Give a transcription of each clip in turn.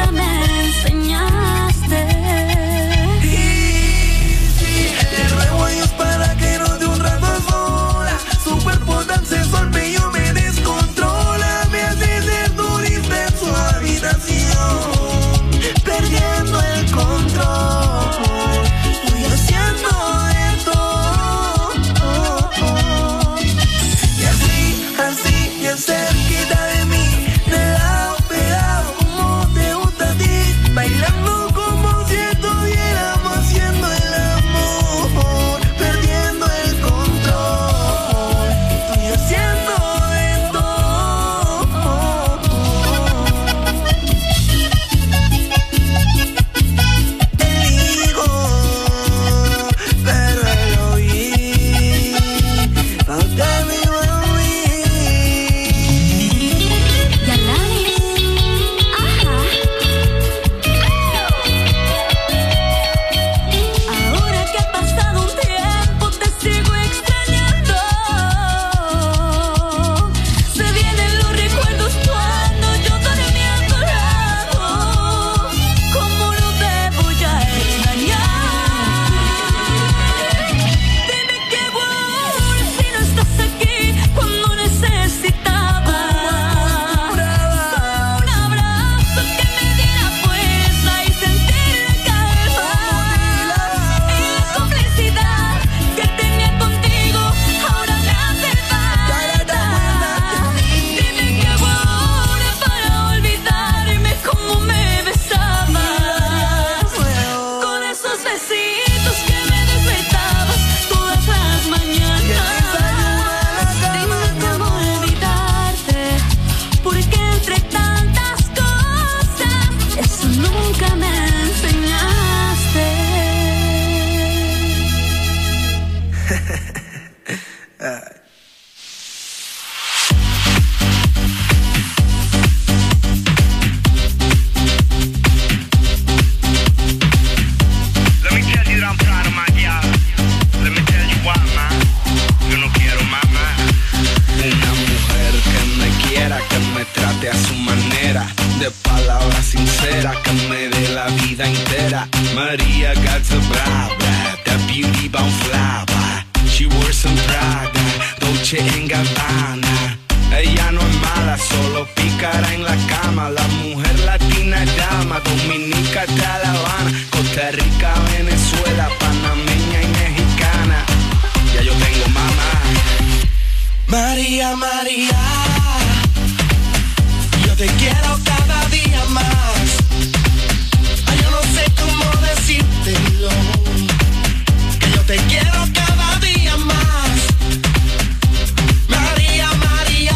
nunca me enseñaste. Y sí, le ruego a Dios para que no de un rato a sola. Su cuerpo tan sensual, bello me descontrola. Me hace ser turista en su habitación, perdiendo el control. Estoy haciendo esto. Y así, bien cerquita de mí, de lado pegado, como te gusta a ti, bailando como si estuviéramos haciendo el amor, perdiendo el control. Estoy haciendo esto. Él dijo, pero él oí, aunque me iba a oír. Ahora que ha pasado un tiempo te sigo extrañando. Se vienen los recuerdos cuando yo dormía a tu lado. ¿Cómo no te voy a extrañar? Dime qué voy si no estás aquí cuando necesitaba un abrazo que me diera fuerza y sentir la calma. Y la complicidad que tenía contigo ahora me hace falta. Dime qué hago ahora para olvidarme cómo me besabas, con esos besitos que me despertabas todas las mañanas. Dime cómo olvidarte, porque entre tantas cosas eso nunca me enseñaste. Let me tell you that I'm proud of my girl. Let me tell you why, man. Yo no quiero más, man. Una mujer que me quiera, que me trate a su manera, de palabras sinceras, que me dé la vida entera. Maria got the bra, bra, that beauty bound fly, bra. She wears some Prada, Dolce & Gabbana. Ella no es mala, solo pícara en la cama. La mujer latina es dama, dominica de La Habana, Costa Rica, Venezuela, panameña y mexicana. Ya yo tengo mamá. María, María, yo te quiero cada día más. Ay, yo no sé cómo decírtelo, que yo te quiero cada día más. María, María,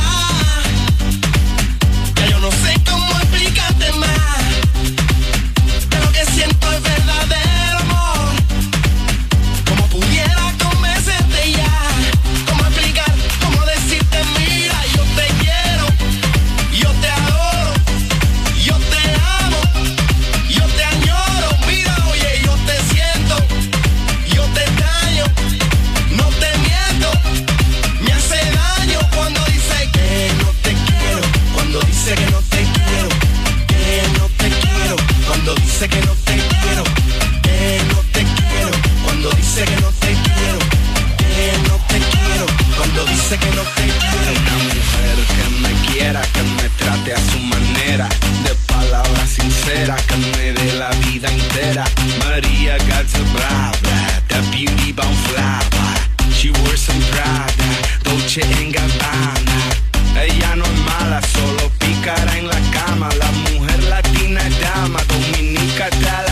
ya yo no sé cómo explicarte más, que lo que siento es verdadero amor. Como pudiera convencerte ya, cómo explicar, cómo decirte, mira, yo te quiero, yo te adoro, yo te amo, yo te añoro. Mira, oye, yo te siento, yo te extraño, no te miento. Me hace daño cuando dice que no te quiero, cuando dice que no te quiero, que no te quiero, cuando dice que no te quiero, que no te quiero, cuando dice que no te quiero, que no te quiero, cuando dice que no te quiero. Una mujer que me quiera, que me trate a su manera, de palabras sinceras, que me dé la vida entera. Maria got the bra, bra, that beauty bound fly, bra. She wears some Prada, Dolce & Gabbana. Ella no es mala, solo pícara en la cama. La mujer latina es dama, dominica de La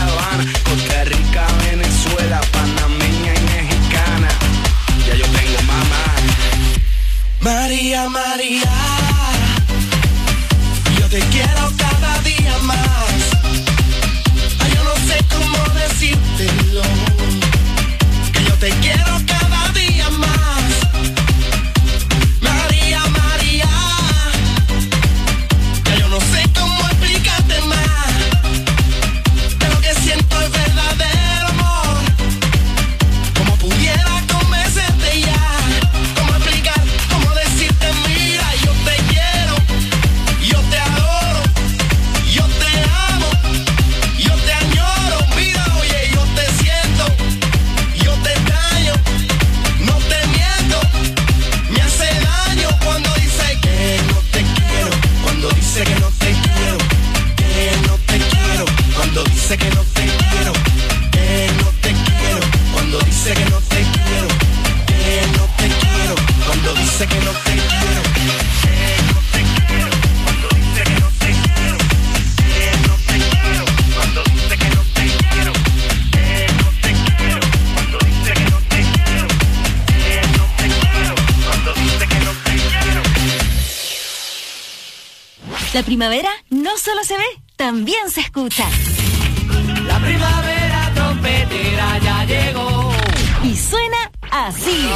La primavera no solo se ve, también se escucha. La primavera trompetera ya llegó. Y suena así.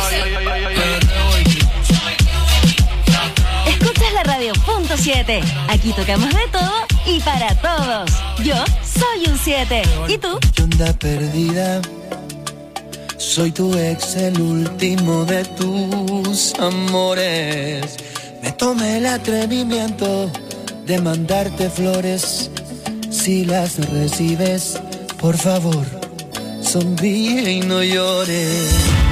Escuchas la radio .7. Aquí tocamos de todo y para todos. Yo soy un 7. ¿Y tú? ¿Qué onda perdida? Soy tu ex, el último de tus amores. Me tomé el atrevimiento de mandarte flores. Si las recibes, por favor, sonríe y no llores.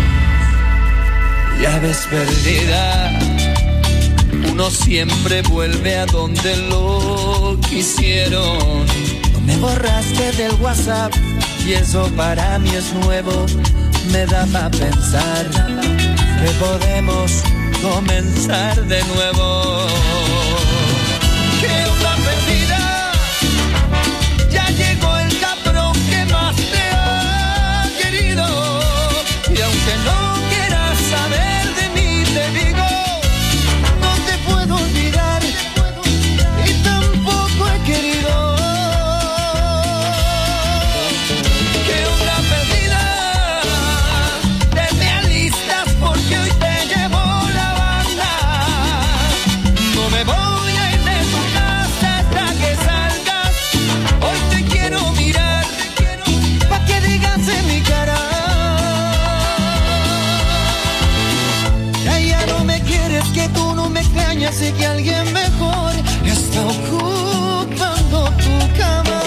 Ya ves perdida, uno siempre vuelve a donde lo quisieron. No me borraste del WhatsApp y eso para mí es nuevo. Me da para pensar que podemos comenzar de nuevo. ¿Qué onda perdida? Ya llegó el cabrón que más te ha querido. Y aunque no quieras saber de mí, te digo, no te puedo olvidar y tampoco he querido. ¿Qué onda perdida? Te me alistas porque hoy te llevo la banda. No me voy a ir de tu casa hasta que salgas. Hoy te quiero mirar pa' que digas en mi cara. Ya no me quieres, que tú no me extrañas y que alguien mejor está ocupando tu cama.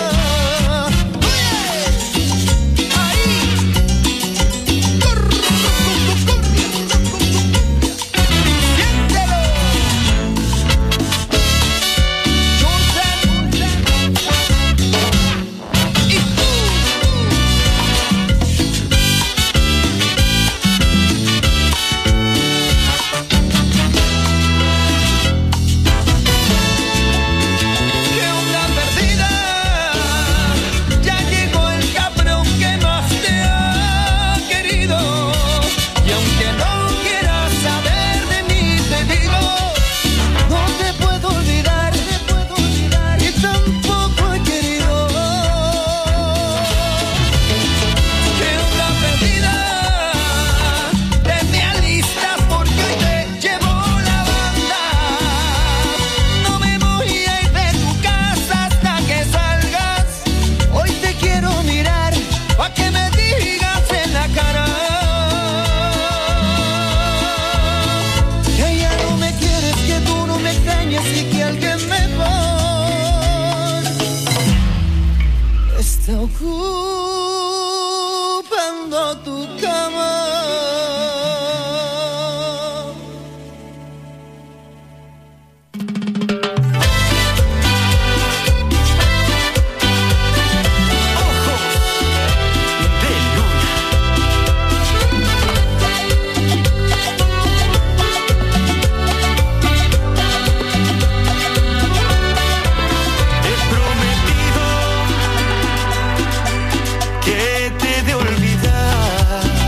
Ocupando tu cama. Que te de olvidar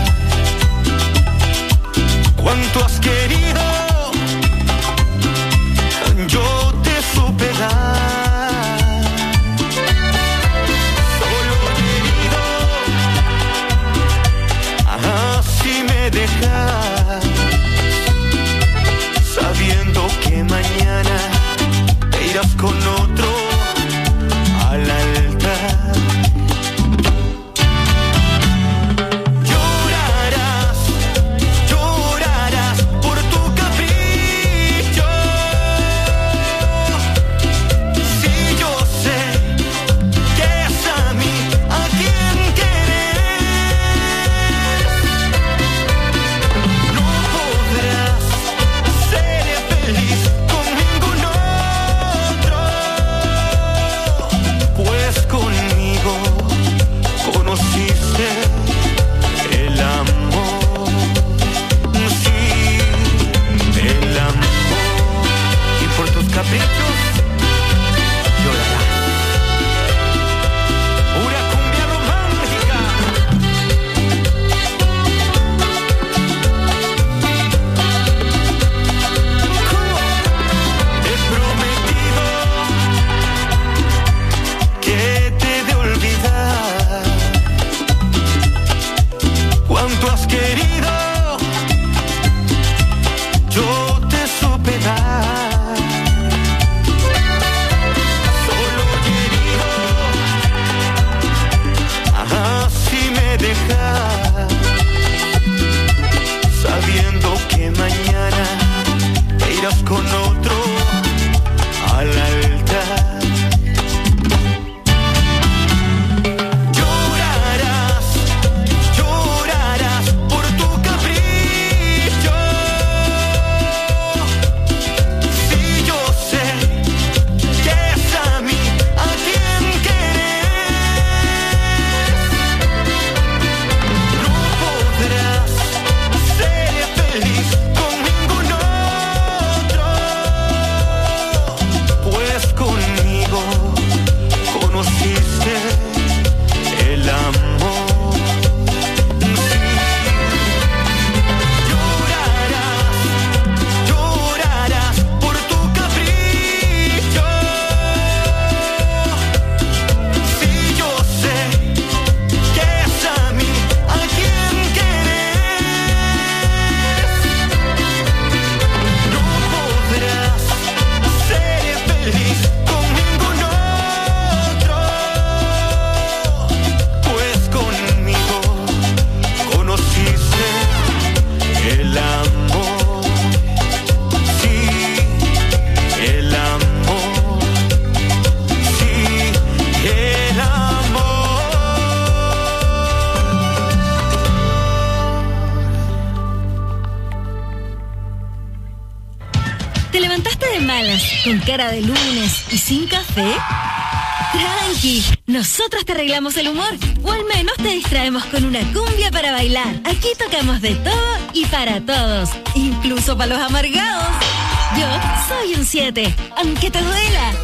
malas, con cara de lunes y sin café? Tranqui, nosotros te arreglamos el humor, o al menos te distraemos con una cumbia para bailar. Aquí tocamos de todo y para todos, incluso para los amargados. Yo soy un 7, aunque te duela.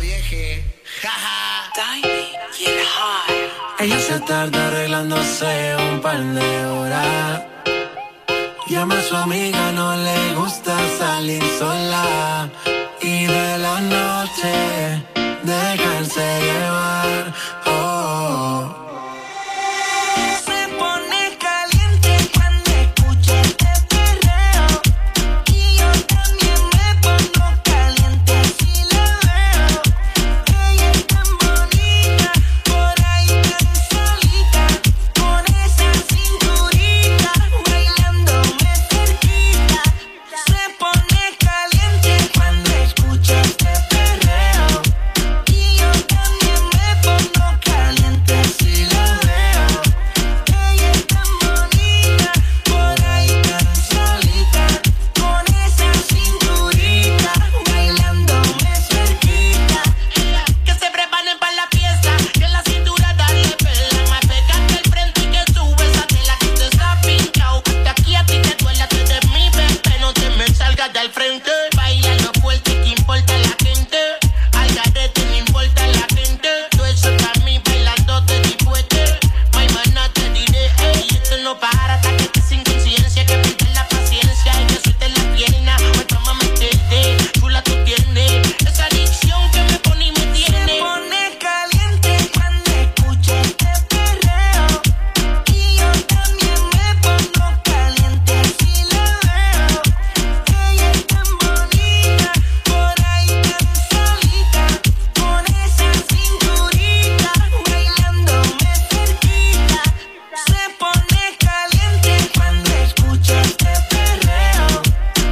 Ella se tarda arreglándose un par de horas. Llama a su amiga, no le gusta salir sola. Y de la noche dejarse llevar. Oh. Se pone caliente cuando escucha este perreo. Y yo también me pongo caliente si la veo. Ella es tan bonita, por ahí tan solita, con esa cinturita, bailándome cerquita. Se pone caliente cuando escucha este perreo. Y yo también me pongo caliente si la veo. Ella es tan bonita, por ahí tan solita, con esa cinturita, bailándome cerquita. Que se preparen para la fiesta, que la cintura dale pela. Más pegarte al frente y que sube esa tela que te está pinchado. De aquí a ti te duele, tú eres mi bebé, no te me salgas del frente. Bailando fuerte, que importa la gente. Al garete, no importa la gente. Tú eso para mí, bailando te di fuerte. My mana te diré, ey, esto no para hasta que estés sin conciencia. Que pierdes la paciencia y que sueltes la pierna. Hoy vamos a meterte, chula tú tienes. Esa adicción que me pone y me tiene. Se pone caliente cuando escucha este perreo. Y yo también me pongo caliente si la veo. Ella es tan bonita, por ahí tan solita, con esa cinturita, bailándome cerquita. Se pone caliente cuando escucha este perreo.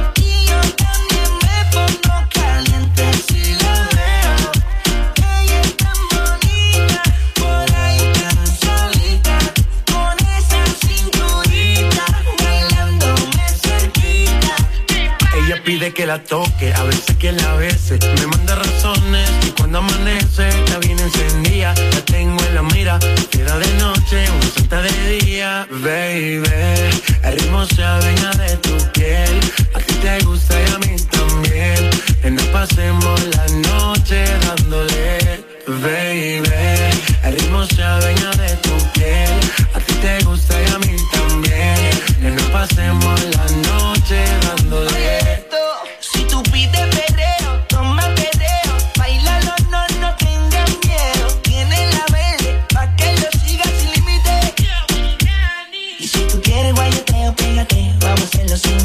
Y yo también me pongo caliente si la veo. Ella es tan bonita, por ahí tan solita, con esa cinturita, bailándome cerquita. Ella pide que la toque, a veces que la bese. Me manda razones y cuando amanece la viene encendida. La tengo en la mira, fiera de noche, una santa de día. Baby, el ritmo se adueña de tu piel. A ti te gusta y a mí también. Que nos pasemos la noche dándole. Baby, el ritmo se adueña de tu piel. A ti te gusta y a mí también. Que nos pasemos la noche dándole. Si tú pides perreo, toma perreo, bailalo, no tengas miedo. Tiene la verde, pa' que lo sigas sin límite. Y si tú quieres guayoteo, pégate, vamos a hacerlo sin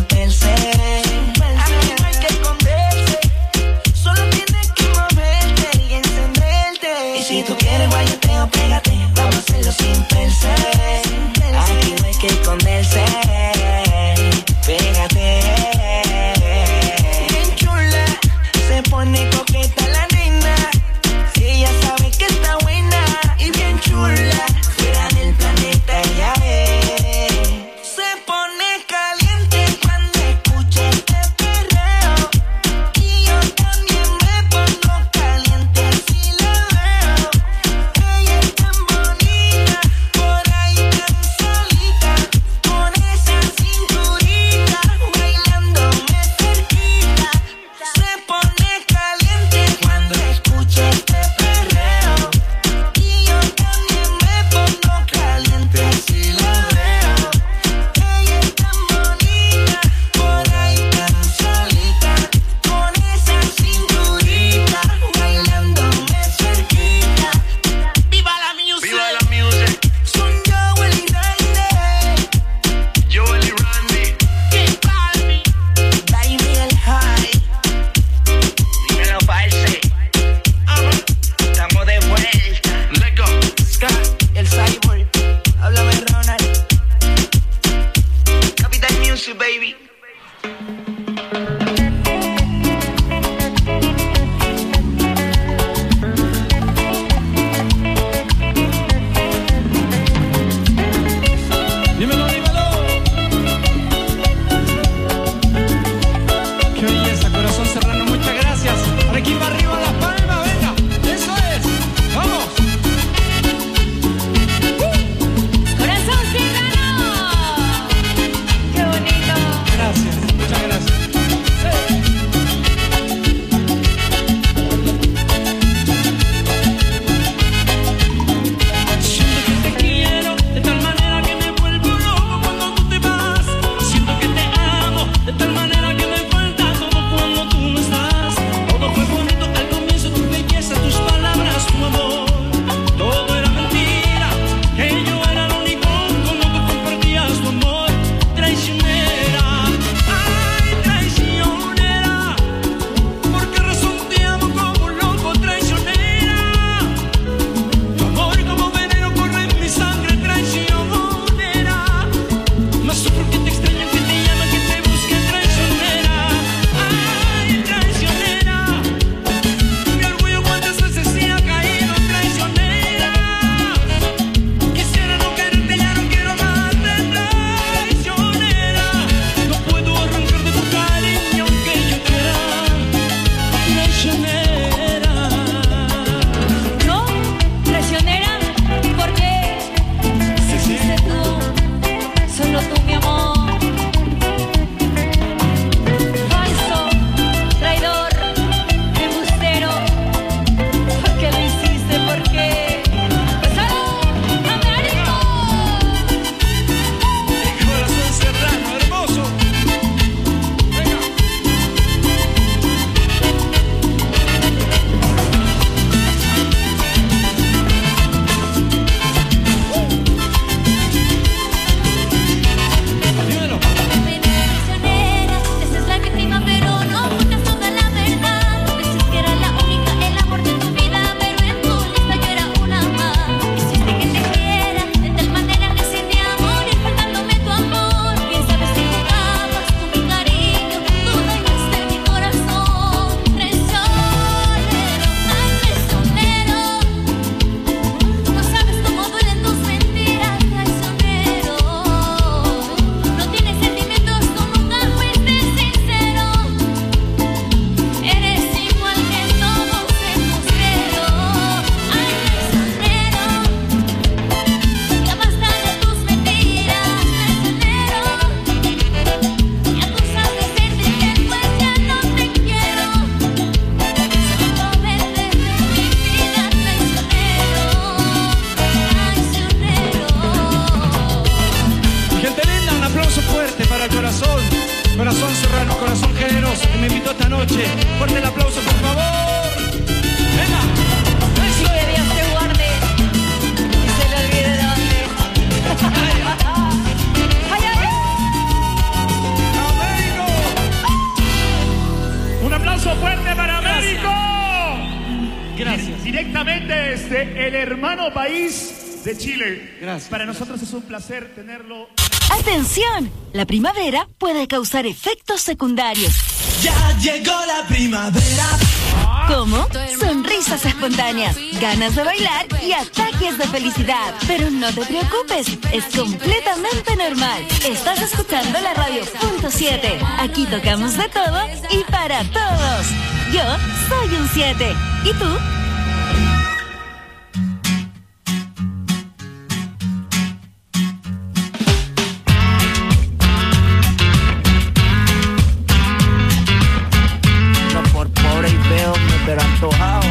noche. Fuerte el aplauso, por favor. Venga. Y que Dios te guarde y se le olvide de dónde. ¡Ay, ay! ¡Américo! Un aplauso fuerte para Américo. Gracias. Directamente desde el hermano país de Chile. Gracias. Para nosotros es un placer tenerlo. ¡Atención! La primavera puede causar efectos secundarios. Ya llegó la primavera. ¿Cómo? Sonrisas espontáneas, ganas de bailar y ataques de felicidad. Pero no te preocupes, es completamente normal. Estás escuchando la radio .7. Aquí tocamos de todo y para todos. Yo soy un 7. ¿Y tú? No por pobre y feo me pero antojado.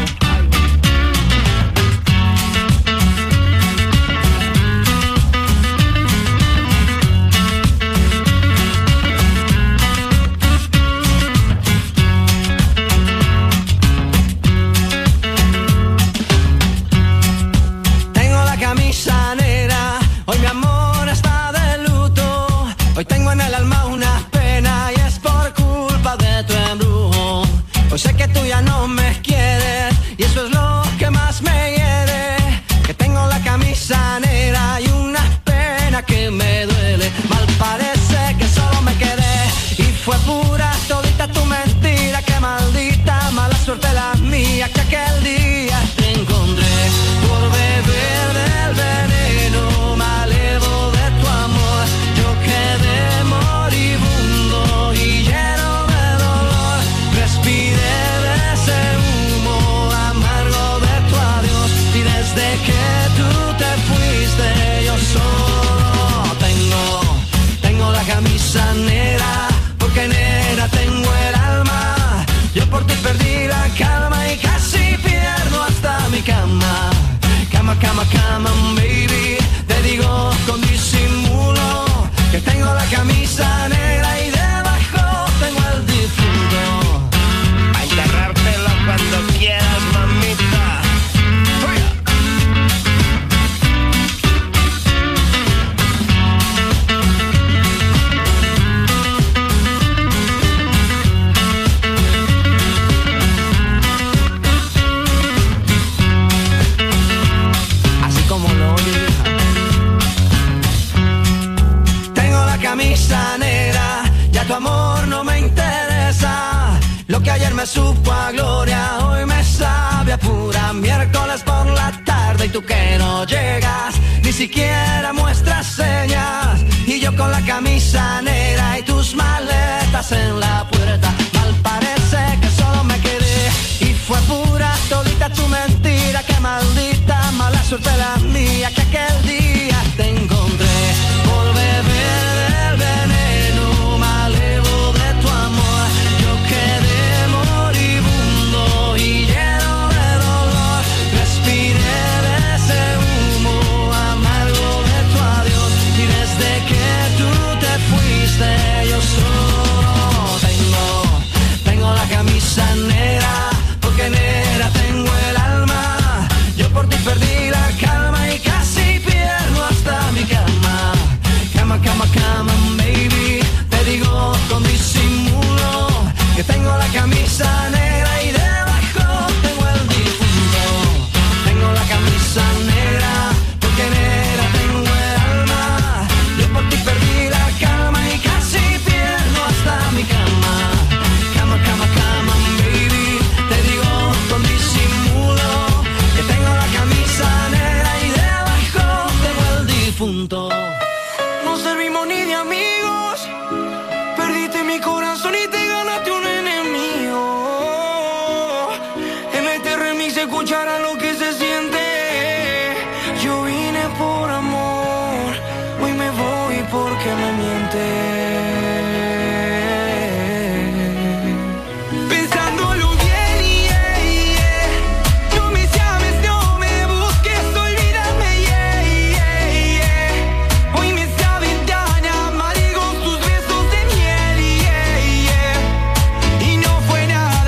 Tengo la camisa negra, hoy mi amor está de luto. Hoy tengo en el alma una pena y es por culpa de tu embrujo. Hoy sé que tú ya no me quieres y eso es lo que más me hiere. Que tengo la camisa negra y una pena que me duele. Mal parece que solo me quedé y fue pura todita tu mentira. Que maldita mala suerte la mía que aquel día te encontré. Por beber del veneno malevo de tu amor, yo quedé moribundo y lleno de dolor. Respiré de ese humo amargo de tu adiós y desde que tú te fuiste yo solo tengo la camisa negra, porque negra tengo el alma. Yo por ti perdí la calma y casi pierdo hasta mi cama. Cama, cama, cama, baby. Te digo con disimulo que tengo la camisa negra y debajo tengo el difunto. A enterrártelo cuando quieras, mamita. Así como lo oyes. Tengo la camisa negra, ya tu amor no me interesa. Lo que ayer me supo a gloria, hoy me sabe a pura miércoles por la tarde. Y tú que no llegas, ni siquiera muestras señas. Y yo con la camisa negra y tus maletas en la puerta. Mal parece que solo me quedé y fue pura todita tu mentira. Que maldita mala suerte la mía que aquel día te encontré. Por beber del veneno malevo de tu amor, yo quedé moribundo y lleno de dolor. Respiré de ese humo amargo de tu adiós y desde que tú te fuiste yo solo tengo la camisa negra, porque negra tengo el alma. Yo por ti perdí la calma y casi pierdo hasta mi cama. Cama, cama, cama, baby. Te digo con disimulo que tengo la camisa negra y debajo tengo el difunto. Tengo la camisa negra, porque negra tengo el alma. Yo por ti perdí la calma y casi pierdo hasta mi cama. Cama, cama, cama, baby. Te digo con disimulo que tengo la camisa negra y debajo tengo el difunto. No servimos ni de amigos, perdiste mi corazón y te ganaste un enemigo. En este remix se escuchará lo que se siente. Yo vine por amor, hoy me voy porque me miente. Pensándolo bien, no me llames, no me busques, olvídame, hoy me saben tan amargos tus besos de miel, y no fue nada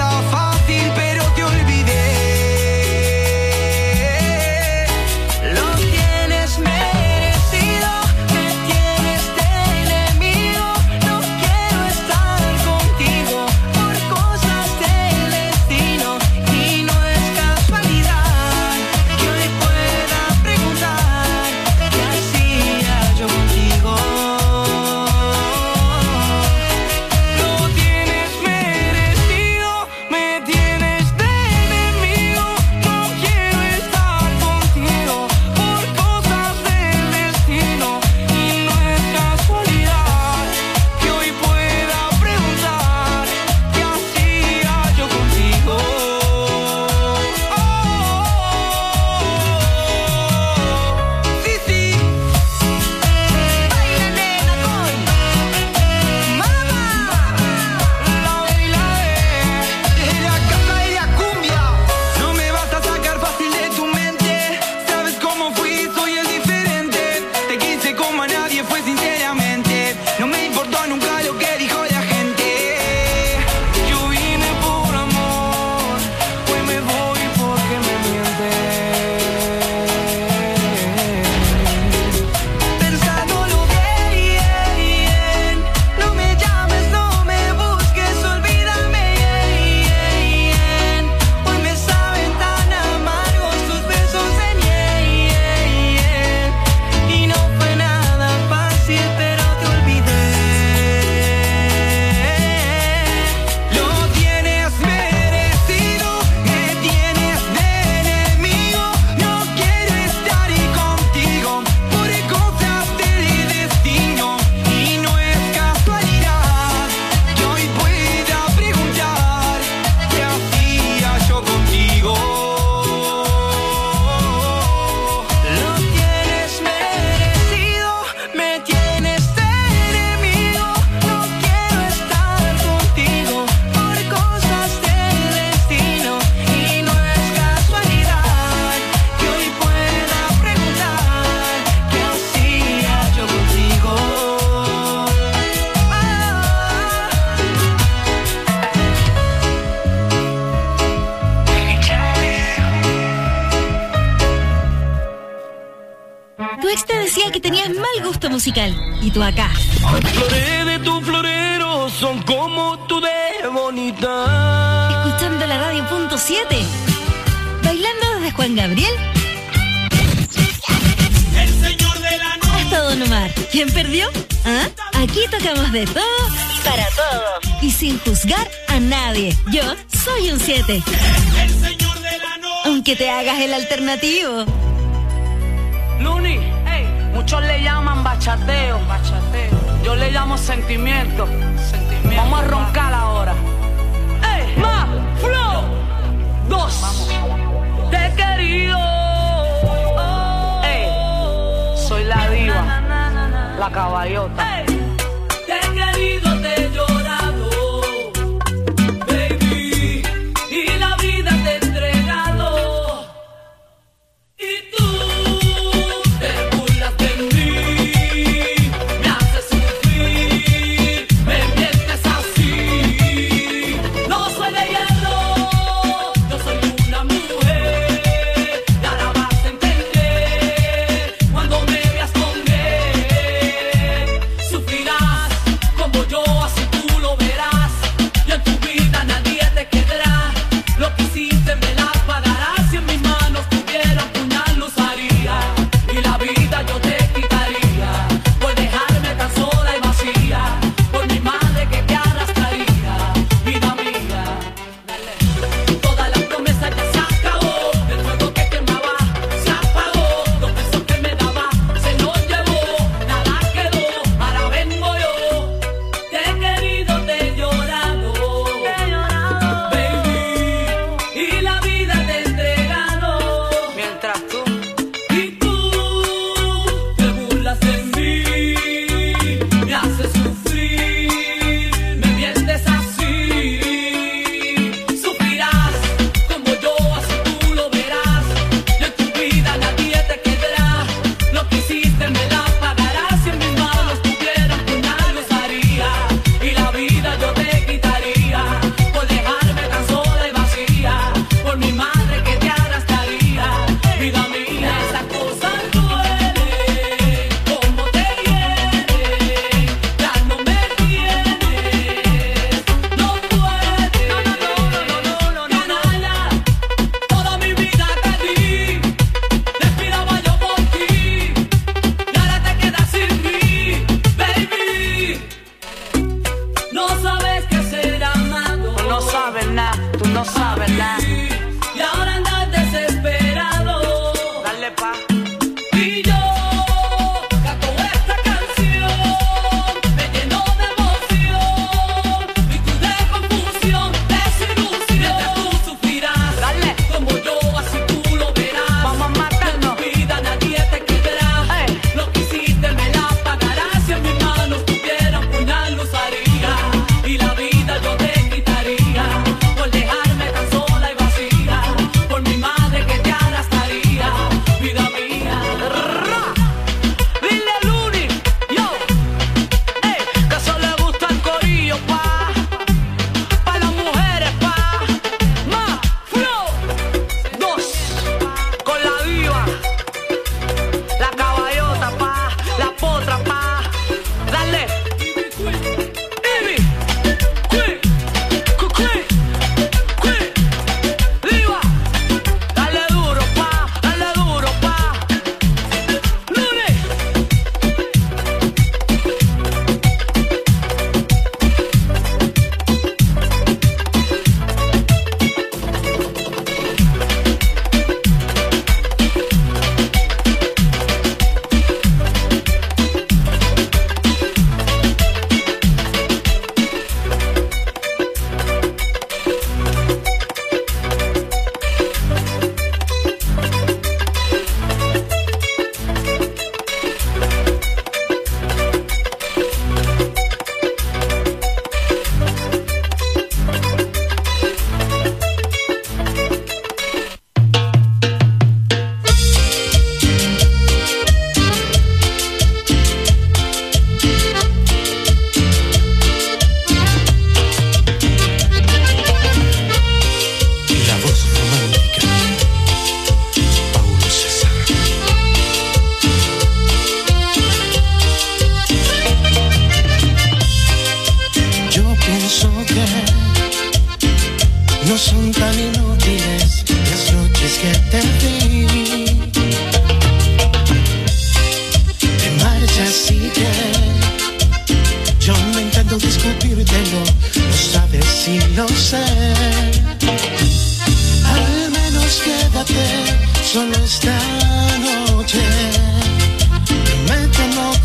Tu ex te decía que tenías mal gusto musical. Y tú acá. Las flores de tu florero son como tú de bonita. Escuchando la radio .7. Bailando desde Juan Gabriel El señor de la noche. hasta Don Omar. ¿Quién perdió? ¿Ah? Aquí tocamos de todo y para todos. Y sin juzgar a nadie. Yo soy un 7. El señor de la noche. Aunque te hagas el alternativo. Luni, muchos le llaman bachateo. Yo le llamo sentimiento. Vamos a roncar ahora. Más flow. 2. Te he querido. Soy la diva, la caballota. Te he querido, te he llorado, baby, y la vida te he entregado. Y tú te burlas de mí, me haces sufrir, me mientes así. No soy de hierro, yo soy una mujer, y ahora vas a entender cuando me veas con él. Sufrirás como yo.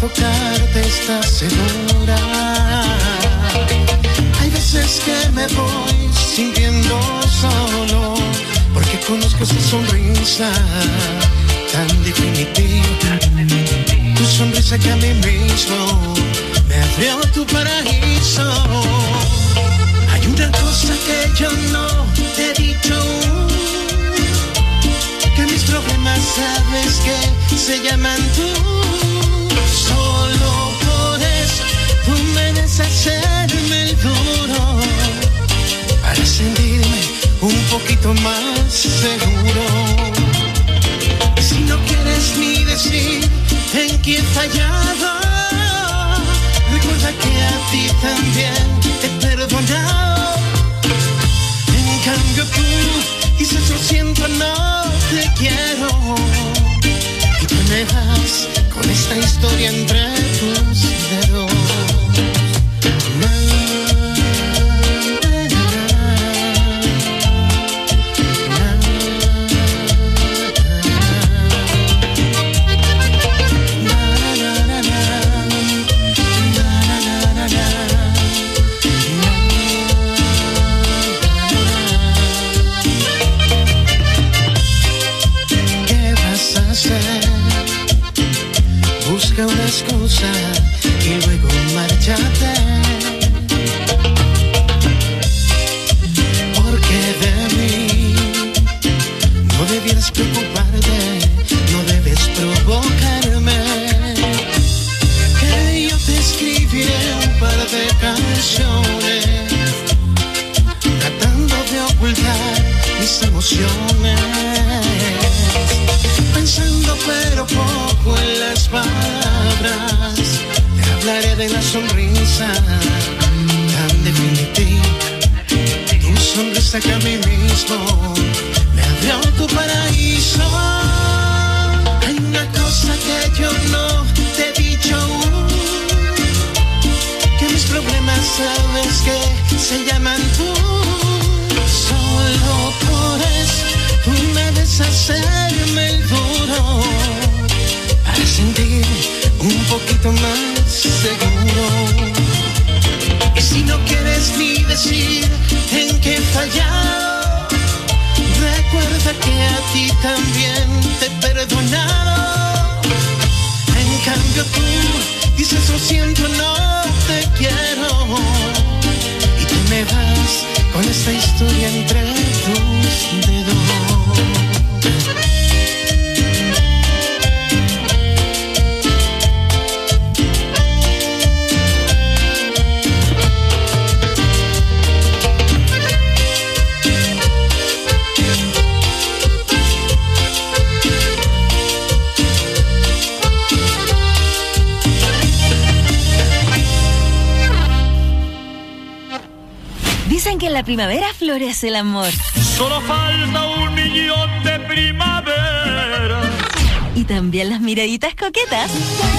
tocarte estás segura. Hay veces que me voy sintiendo solo, porque conozco esa sonrisa tan definitiva. Tu sonrisa que a mí mismo me abrió tu paraíso. Hay una cosa que yo no te he dicho aún, que mis problemas sabes que se llaman tú. Solo por eso tú me debes hacerme el duro, para sentirme un poquito más seguro. Y si no quieres ni decir en qué he fallado, recuerda que a ti también te he perdonado. En cambio tú dices lo siento, no te quiero, y tú me vas con esta historia entre tus dedos. Busca una excusa y luego márchate, porque de mí no debieras preocuparte, no debes provocarme. Que yo te escribiré un par de canciones, tratando de ocultar mis emociones, pensando pero poco en las palabras. Te hablaré de la sonrisa tan definitiva, tu sonrisa que a mí mismo me abrió tu paraíso. Hay una cosa que yo no te he dicho aún, que mis problemas sabes que se llaman tú. Solo por eso tú me debes hacerme el duro, para sentir un poquito más seguro. Y si no quieres ni decir en qué he fallado, recuerda que a ti también te he perdonado. En cambio tú dices lo siento, no te quiero, y tú me vas con esta historia entre tus dedos. Dicen que en la primavera florece el amor. Solo falta un millón de primavera. Y también las miraditas coquetas.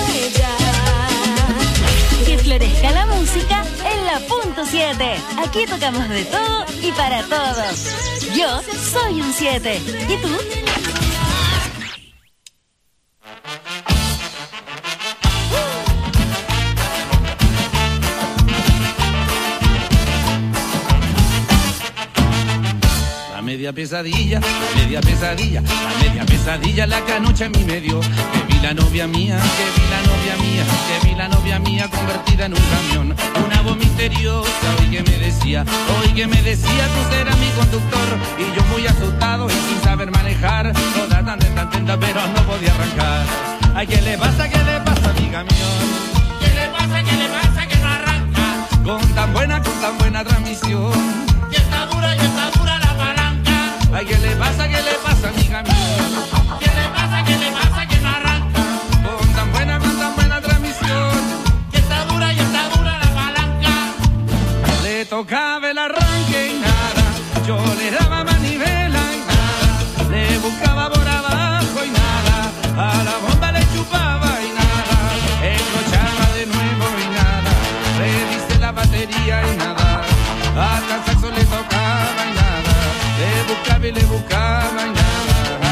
Que florezca la música en la punto 7. Aquí tocamos de todo y para todos. Yo soy un 7. ¿Y tú? Media pesadilla, la media pesadilla, la canocha en mi medio. Que vi la novia mía, que vi la novia mía convertida en un camión. Una voz misteriosa, hoy que me decía, tú serás mi conductor. Y yo muy asustado y sin saber manejar, toda tan atenta pero no podía arrancar. Ay, ¿qué le pasa a mi camión? ¿Qué le pasa que no arranca? Con tan buena transmisión. Y está dura la palanca. Ay, ¿qué le pasa a mi camión? ¿Qué le pasa que no arranca? Con tan buena transmisión. Y está dura la palanca. Le tocaba el arranque y nada, yo le daba manivela y nada, le buscaba por abajo y nada, a la bomba le chupaba y nada, encrochaba de nuevo y nada, revisé la batería y nada, hasta el saxo le tocaba y nada, le buscaba y nada.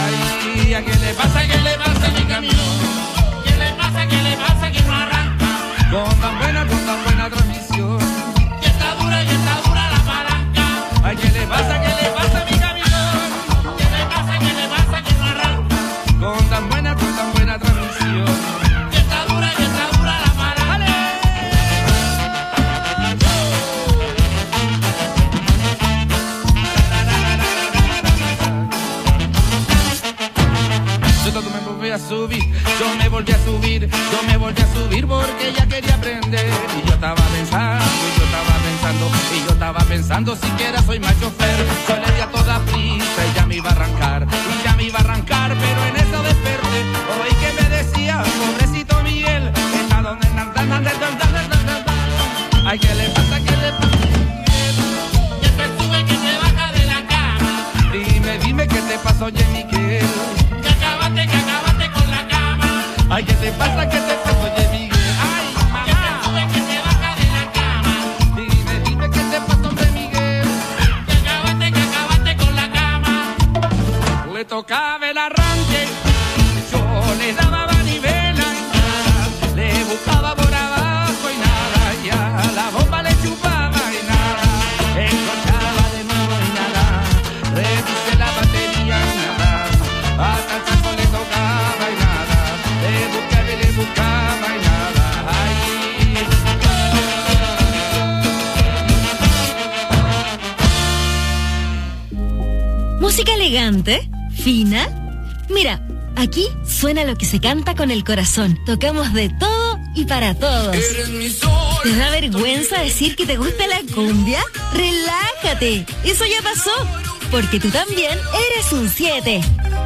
subir, yo me volví a subir porque ella quería aprender. Y yo estaba pensando, siquiera soy mal chofer. Yo le di a toda prisa y ya me iba a arrancar, pero en eso desperté. Oí que me decía, pobrecito Miguel, está donde ay, ¿qué le pasa? Que te sube, que te baja de la cama. Dime, ¿qué te pasó, oye, Miguel? Que acabaste con la cama. Ay, ¿qué te pasa, oye, Miguel? Ay, mamá. Que te sube, que te baja de la cama. Dime, ¿qué te pasó, hombre, Miguel? Que acabaste con la cama. Le tocaba el arranque, yo le daba manivela y nada, le buscaba por abajo y nada, ya la bomba le chupaba y nada, encontraba de nuevo y nada, reduce la batería y nada, hasta el saco le tocaba y nada, le buscaba y nada, ay. Música elegante, fina. Mira, aquí suena lo que se canta con el corazón. Tocamos de todo y para todos. ¿Te da vergüenza decir que te gusta la cumbia? ¡Relájate! Eso ya pasó, porque tú también eres un 7.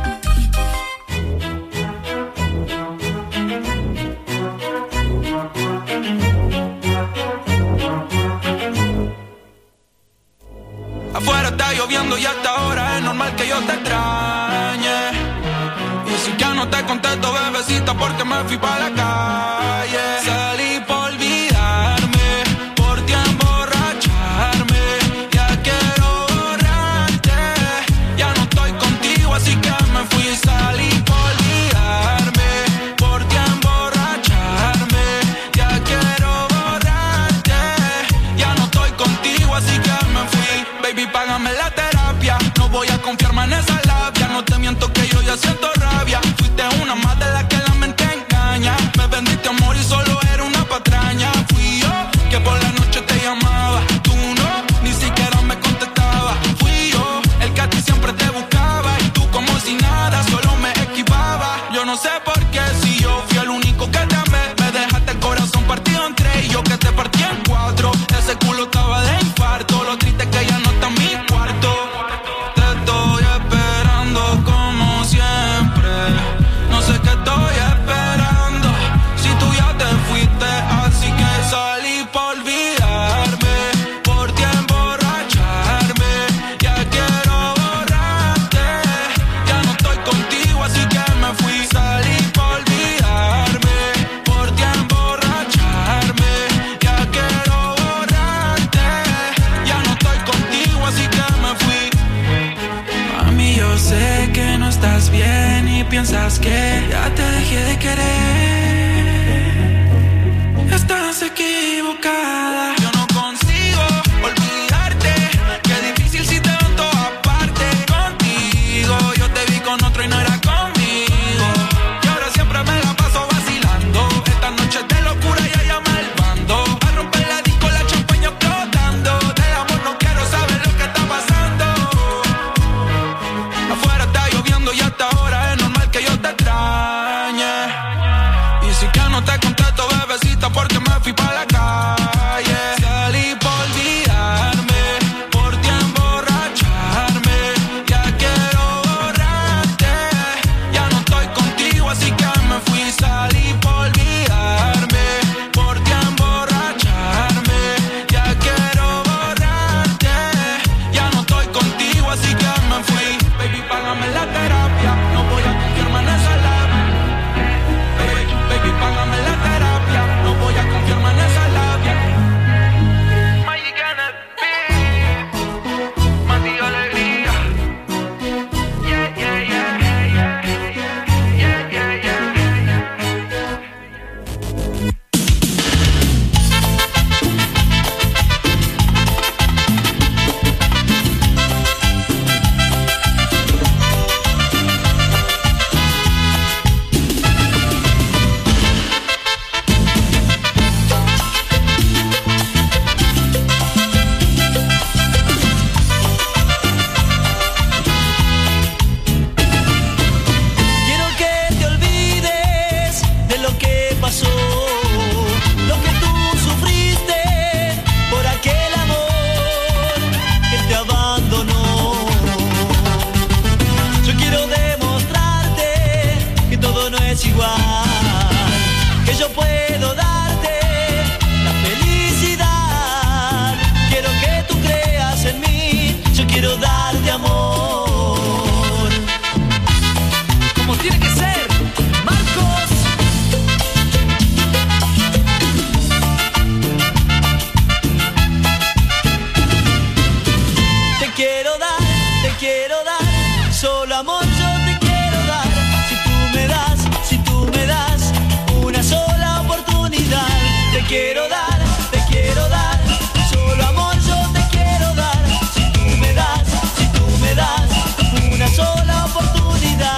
Afuera está lloviendo y hasta ahora es normal que yo te extrañe. Y si ya no te contesto, bebecita, porque me fui pa' la calle. Salí por olvidarme, por ti emborracharme. Ya quiero borrarte, ya no estoy contigo, así que me fui. Salí por olvidarme, por ti emborracharme. Ya quiero borrarte, ya no estoy contigo, así que me fui. Baby, págame la terapia, no voy a confiar más en esa labia. No te miento que yo ya siento rabia. Fuiste una más de la que la mente engaña. Me vendiste amor y solo era una patraña. Fui yo que por la noche te llamaba, tú no, ni siquiera me contestabas. Fui yo el que a ti siempre te buscaba y tú como si nada, solo me esquivaba. Yo no sé por qué, si yo fui el único que te amé, me dejaste el corazón partido en 3 y yo que te partí en 4. Ese culo estaba de infarto, lo triste es que ya no está en mi cuarto. Te estoy esperando como siempre, no sé qué estoy esperando, si tú ya te fuiste, así que salí por olvidarme, por ti emborracharme. Ya quiero borrarte, ya no estoy contigo, así que me fui. Salí por olvidarme, por ti emborracharme. Ya quiero borrarte, ya no estoy contigo, así que me fui. Mami, yo sé que no estás bien y piensas que ya te dejé de querer. Estás equivocada. Yo no consigo olvidarte. Qué difícil si te veo en todas partes. Contigo yo te vi con otro y no era conmigo. Y ahora siempre me la paso vacilando. Esta noche de locura ya llama el bando. A romper la disco, la champaña explotando. Del amor no quiero saber lo que está pasando. Afuera está lloviendo y hasta ahora es normal que yo te extrañe. Y si que no te contesto, bebecita, porque me fui pa' la calle. Salí por olvidarme, por ti emborracharme. Ya quiero borrarte, ya no estoy contigo, así que me fui. Salí por olvidarme, por ti emborracharme. Ya quiero borrarte, ya no estoy contigo, así que me fui. Baby, págame la terapia, no voy a confiar más en esa labia. Baby, págame la terapia, no voy a confiar más en esa labia. que yo puedo darte la felicidad. Quiero que tú creas en mí, yo quiero darte amor. Como tiene que ser, Marcos. Te quiero dar, solo amor yo te quiero dar. Si tú me das una sola oportunidad. Te quiero dar, solo amor yo te quiero dar. Si tú me das una sola oportunidad.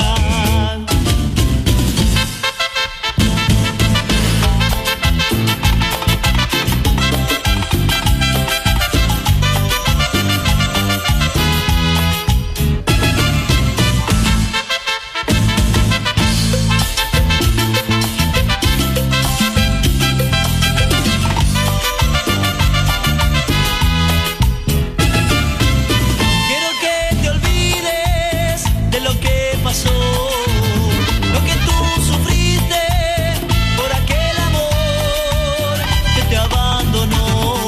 Lo que tú sufriste por aquel amor que te abandonó.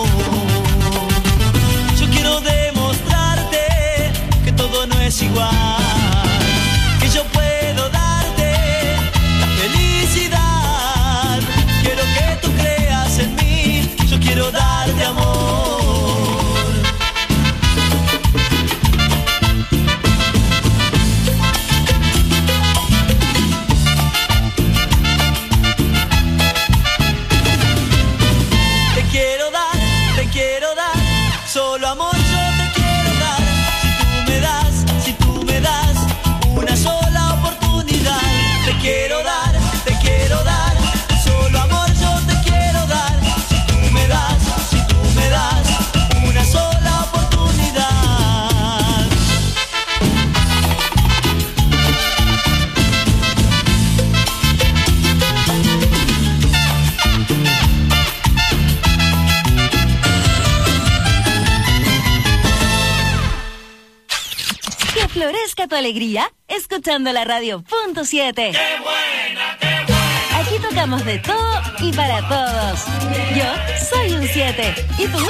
Yo quiero demostrarte que todo no es igual, que yo puedo darte la felicidad. Quiero que tú creas en mí, yo quiero darte amor. Solo amor yo te quiero dar. Si tú me das una sola oportunidad. Te quiero dar, solo amor yo te quiero dar. Si tú me das una sola oportunidad. Florezca tu alegría, escuchando la radio punto 7. ¡Qué buena! Aquí tocamos de todo y para todos. Yo soy un 7. ¿Y tú?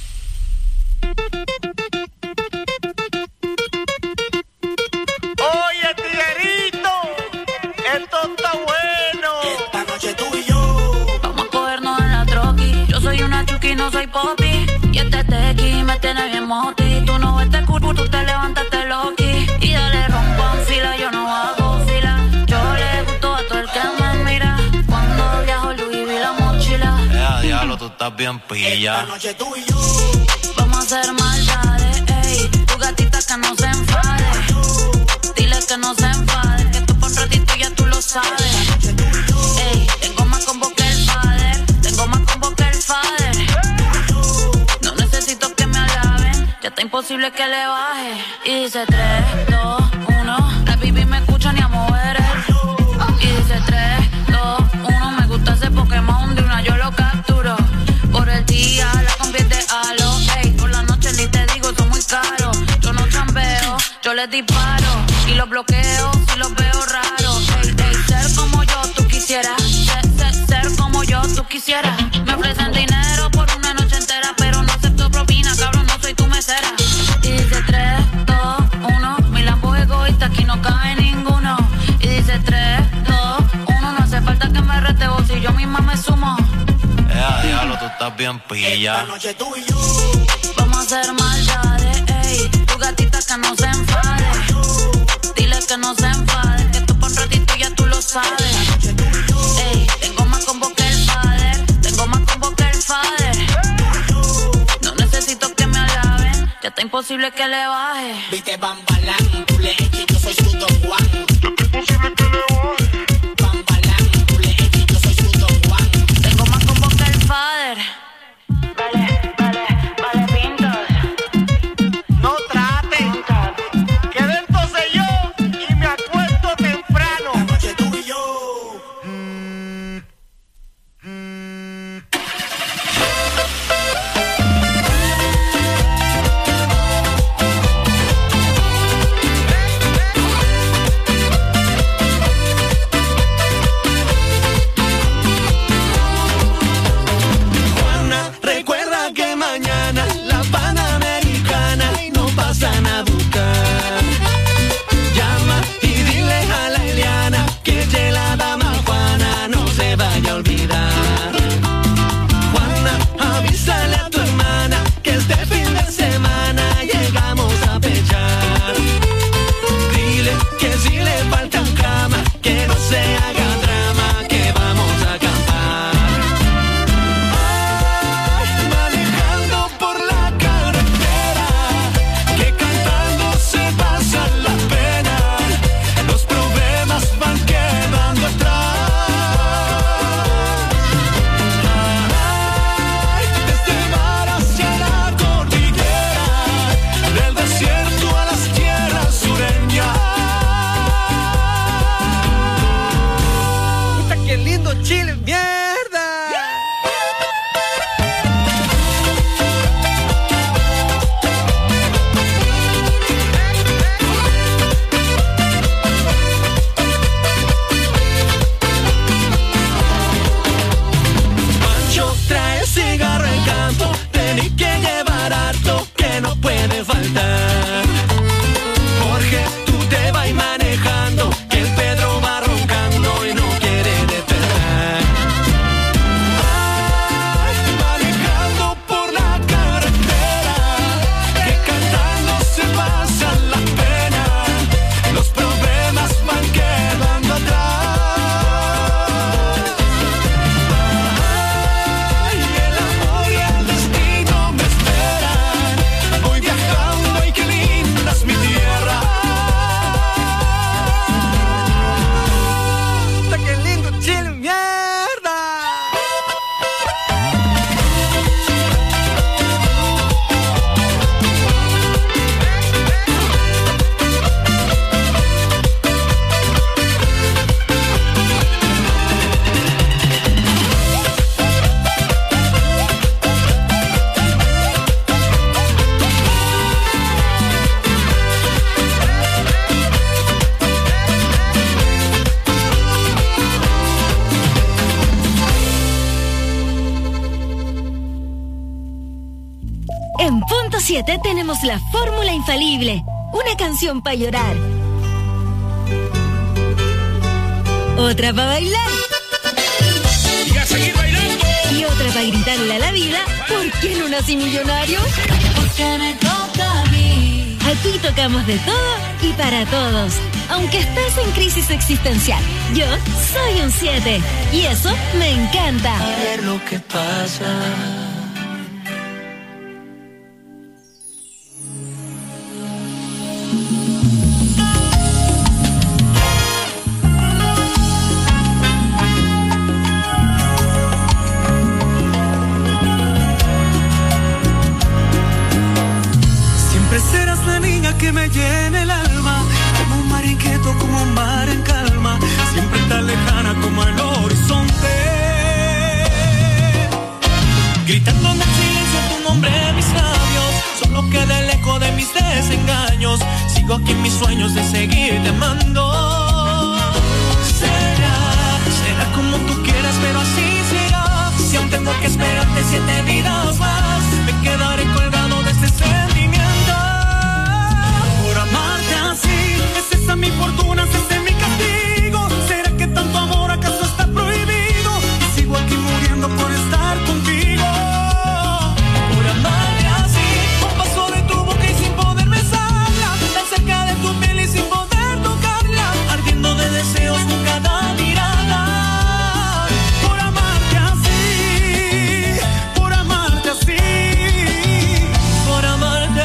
Oye, tiguerito, esto está bueno. Esta noche tú y yo vamos a cogernos en la troqui. Yo soy una chuki, no soy popi. Y este tequi me tiene bien moti. Tú no ves este curvo, tú te levantaste loqui. Y dale rompo en fila, yo no hago fila. Yo le gusto a todo el que me mira. Cuando viajo Louis vi la mochila. Diablo, tú estás bien pilla. esta noche tú y yo Vamos a hacer maldades, ey. Tu gatita que no se enfade. Dile que no se enfade. Que tú por un ratito ya tú lo sabes. Ey, tengo más combo que el father. No necesito que me alaben. Ya está imposible que le baje. Y dice 3, 2, 1. La baby me escucha ni a mover él. Y dice 3, 2, 1. Me gusta ese Pokémon de una yo lo capturo. Por el día la convierte a lo. Ey, por la noche ni te digo, son muy caros. Yo no chambeo, yo les disparo. Y los bloqueo si los veo raros. Ey, ey, ser como yo tú quisieras. Ser como yo tú quisieras. Me ofrecen dinero por una noche entera, pero no acepto propina, cabrón, no soy tu mesera. Y dice 3, 2, 1. Mi Lambo egoísta, aquí no cabe ninguno. Y dice 3, 2, 1. No hace falta que me rete vos si yo misma me sumo. Diablo, tú estás bien pilla. esta noche tú y yo Vamos a hacer maldades, ey. Tu gatita que no se enfade. Dile que no se enfade. Que tú por un ratito ya tú lo sabes. Ey, tengo más combo que el father. No necesito que me alaben. Ya está imposible que le baje. viste Bambalán, tú le eches, yo soy su Don Juan. Imposible que le baje. Bambalán, tú le eches, yo soy su Don Juan. Tengo más combo que el father. Vale, pintas. No traten. Que dentro sé yo y me acuesto temprano. Esta noche tú y yo En Punto 7 tenemos la fórmula infalible. Una canción para llorar. Otra para bailar. Y a seguir bailando. Y otra para gritarle a la vida, ¿por qué no nací millonario? Porque me toca a mí. Aquí tocamos de todo y para todos. Aunque estés en crisis existencial, yo soy un 7. Y eso me encanta. A ver lo que pasa. Que me llene el alma, como un mar inquieto, como un mar en calma, siempre tan lejana como el horizonte. Gritando en el silencio tu nombre en mis labios, solo queda el eco de mis desengaños. Sigo aquí en mis sueños de seguirte amando. Será como tú quieras, pero así será. Si aún tengo que esperarte 7 vidas más, me quedaré colgado de este sentimiento. Amarte así, es esa mi fortuna, ese es mi castigo. ¿Será que tanto amor acaso está prohibido? Y sigo aquí muriendo por estar contigo. Por amarte así, un paso de tu boca y sin poder besarla, tan cerca de tu piel y sin poder tocarla, ardiendo de deseos con cada mirada. Por amarte así, por amarte así, por amarte.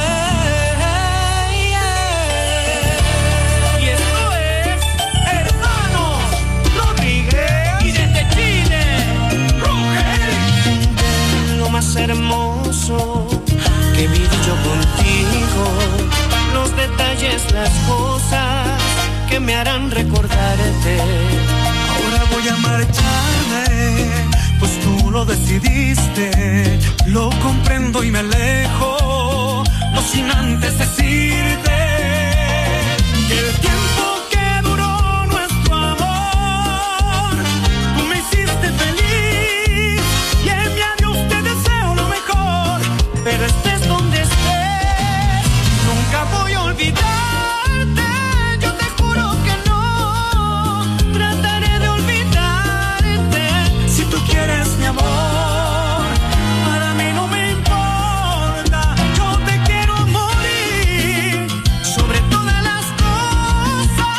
Más hermoso que he vivido contigo, los detalles, las cosas que me harán recordarte. Ahora voy a marcharme, pues tú lo decidiste. Lo comprendo y me alejo, no sin antes decirte que el tiempo que duró nuestro amor, tú me hiciste feliz y en mi adiós te deseo lo mejor. Pero estés donde estés, nunca voy a olvidarte. Yo te juro que no trataré de olvidarte. Si tú quieres mi amor, para mí no me importa. Yo te quiero morir sobre todas las cosas.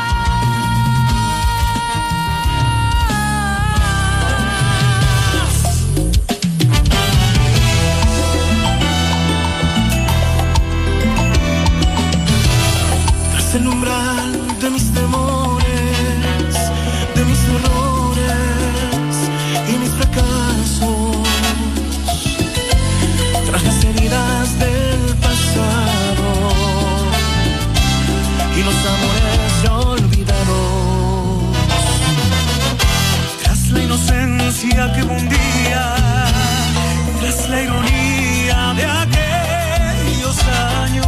Tras el umbral de mis temores, de mis errores y mis fracasos, tras las heridas del pasado y los amores ya olvidados, tras la inocencia que hubo un día, tras la ironía de aquellos años,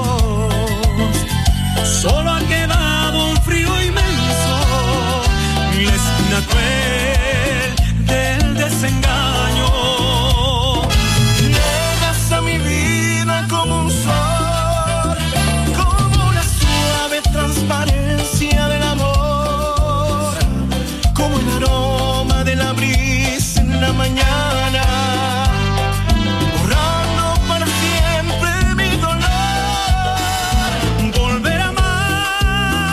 solo ha quedado un frío inmenso y la espina cruel del desengaño. Llegas a mi vida como un sol, como la suave transparencia del amor, como el aroma de la brisa en la mañana, borrando para siempre mi dolor. Volver a amar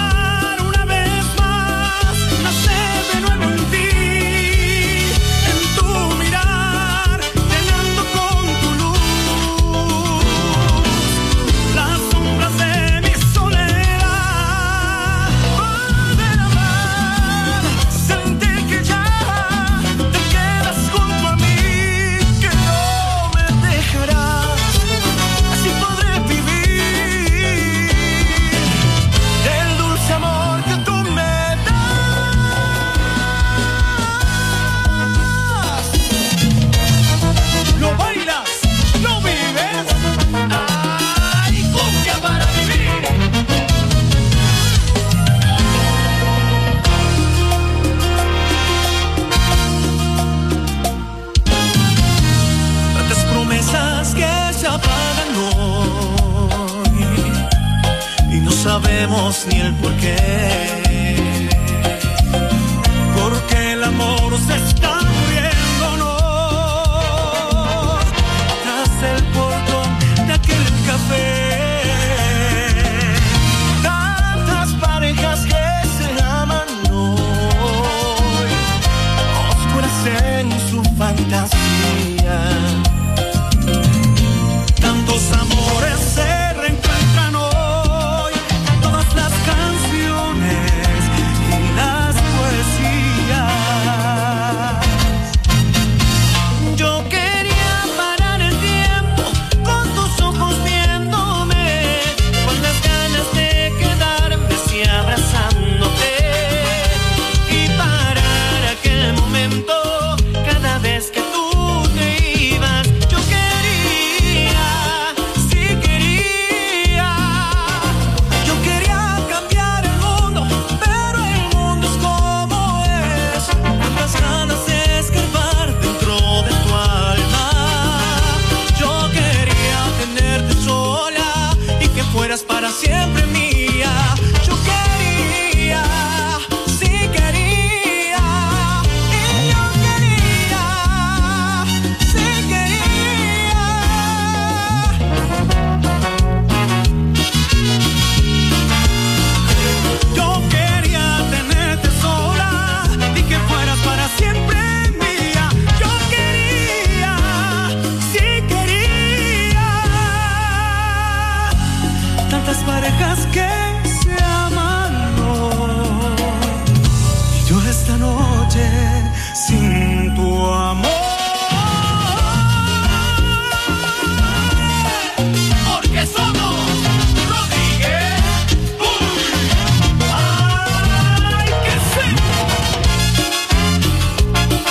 sabemos ni el porqué. Porque el amor se está muriendo, no. Tras el portón de aquel café, tantas parejas que se aman hoy, oscuras en su fantasía.